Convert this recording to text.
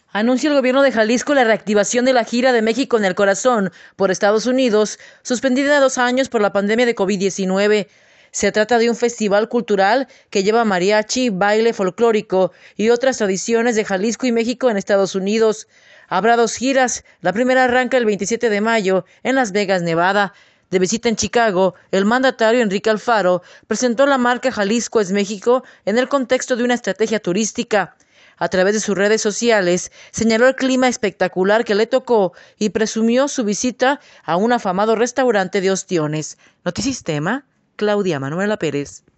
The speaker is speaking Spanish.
Anuncia el gobierno de Jalisco la reactivación de la gira de México en el Corazón por Estados Unidos, suspendida 2 años por la pandemia de COVID-19. Se trata de un festival cultural que lleva mariachi, baile folclórico y otras tradiciones de Jalisco y México en Estados Unidos. Habrá 2 giras. La primera arranca el 27 de mayo en Las Vegas, Nevada. De visita en Chicago, el mandatario Enrique Alfaro presentó la marca Jalisco es México en el contexto de una estrategia turística. A través de sus redes sociales, señaló el clima espectacular que le tocó y presumió su visita a un afamado restaurante de ostiones. Notisistema, Claudia Manuela Pérez.